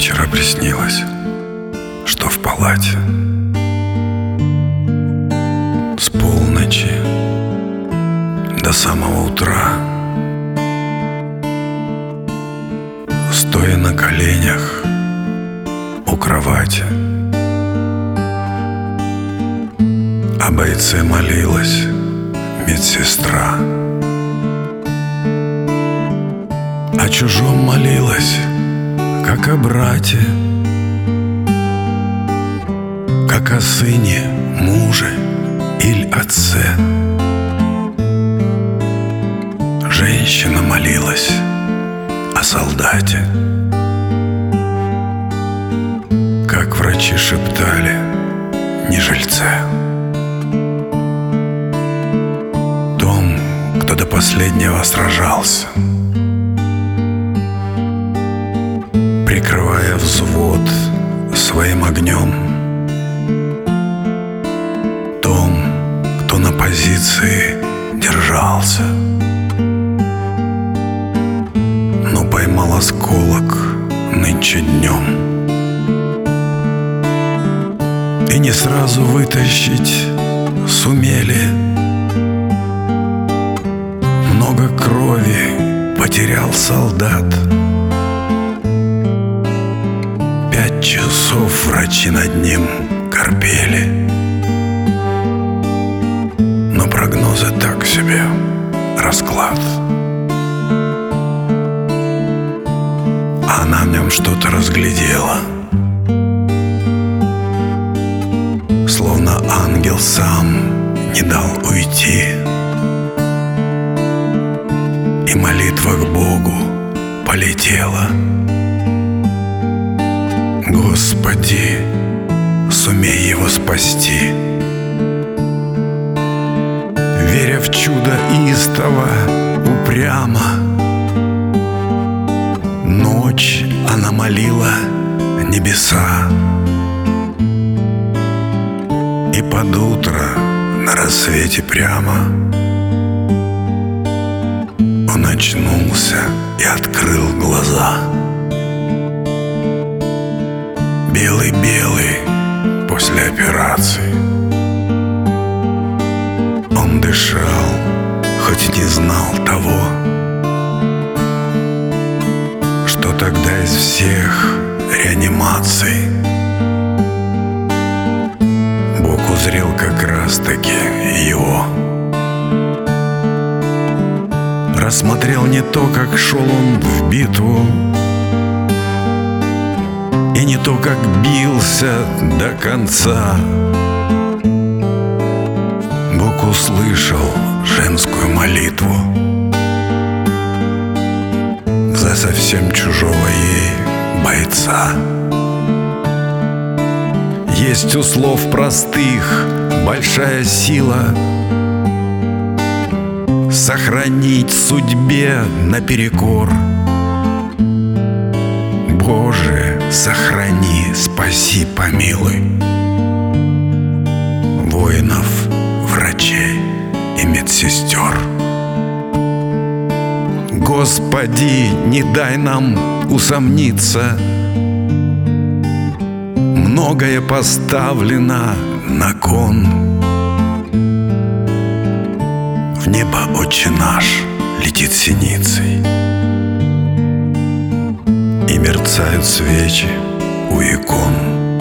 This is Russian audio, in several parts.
вчера приснилось, что в палате с полночи до самого утра, стоя на коленях у кровати, о бойце молилась медсестра. О чужом молилась, как о брате, как о сыне, муже или отце. Женщина молилась о солдате, как врачи шептали, не жильце. Том, кто до последнего сражался, прикрывая взвод своим огнем. Том, кто на позиции держался, но поймал осколок нынче днем. И не сразу вытащить сумели, много крови потерял солдат. 5 часов врачи над ним корпели, но прогнозы так себе расклад. Она в нем что-то разглядела, словно ангел сам не дал уйти, и молитва к Богу полетела: Господи, сумей его спасти. Веря в чудо истово, упрямо, ночь она молила небеса, и под утро на рассвете прямо он очнулся и открыл глаза. Белый-белый после операции, он дышал, хоть и не знал того, что тогда из всех реанимаций Бог узрел как раз-таки его. Рассмотрел не то, как шел он в битву, и не то, как бился до конца. Бог услышал женскую молитву за совсем чужого ей бойца. Есть у слов простых большая сила сохранить судьбе наперекор. Боже, сохрани, спаси, помилуй воинов, врачей и медсестер. Господи, не дай нам усомниться, многое поставлено на кон. В небо Отче наш летит синицей, и мерцают свечи у икон.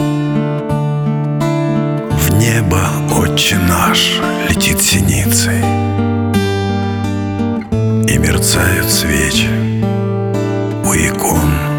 В небо Отче наш летит синицей, и мерцают свечи у икон.